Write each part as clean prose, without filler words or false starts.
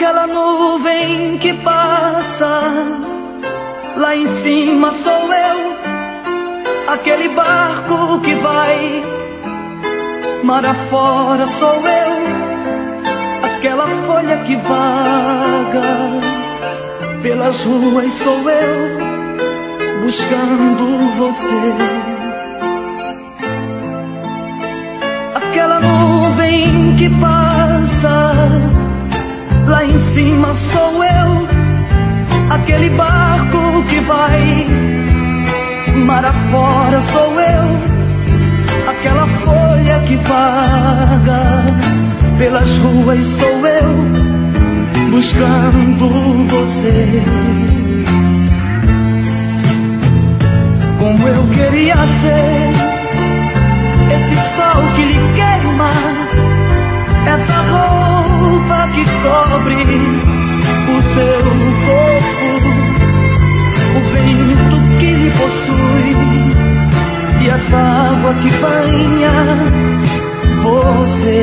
Aquela nuvem que passa, lá em cima sou eu. Aquele barco que vai mar afora sou eu. Aquela folha que vaga pelas ruas sou eu, buscando você. Aquela nuvem que passa, lá em cima sou eu. Aquele barco que vai mar afora sou eu. Aquela folha que vaga pelas ruas sou eu, buscando você. Como eu queria ser esse sol que lhe queima, essa roupa que cobre o seu corpo, o vento que lhe possui e essa água que banha você.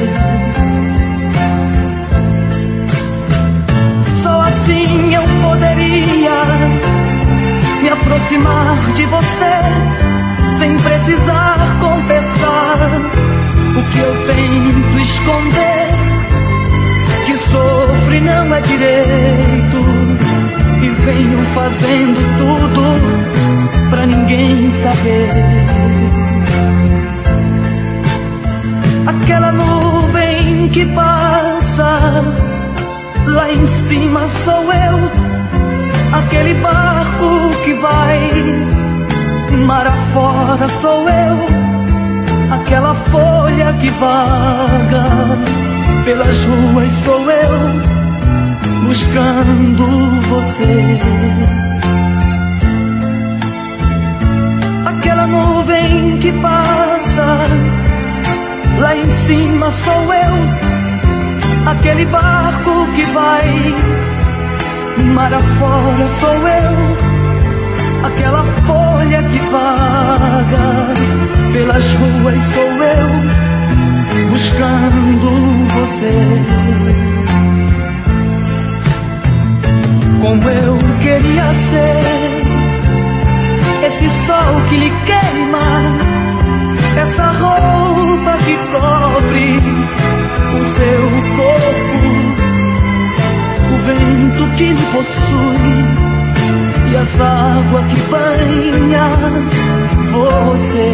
Só assim eu poderia me aproximar de você, sem precisar confessar o que eu tento esconder, que sofro e não é direito, e venho fazendo tudo pra ninguém saber. Aquela nuvem que passa, lá em cima sou eu. Aquele barco que vai mar afora sou eu. Aquela folha que vaga pelas ruas sou eu, buscando você. Aquela nuvem que passa, lá em cima sou eu. Aquele barco que vai mar afora sou eu. Aquela folha que vaga pelas ruas sou eu, buscando você. Como eu queria ser esse sol que lhe queima, essa roupa que cobre o seu corpo, o vento que lhe possui e essa água que banha você.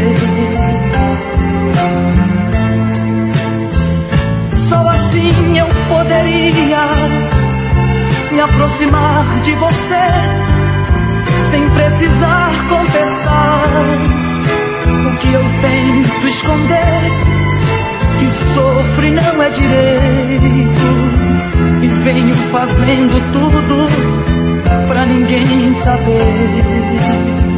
Só assim eu poderia me aproximar de você, sem precisar confessar o que eu tento esconder, que sofro e não é direito, e venho fazendo tudo pra ninguém saber.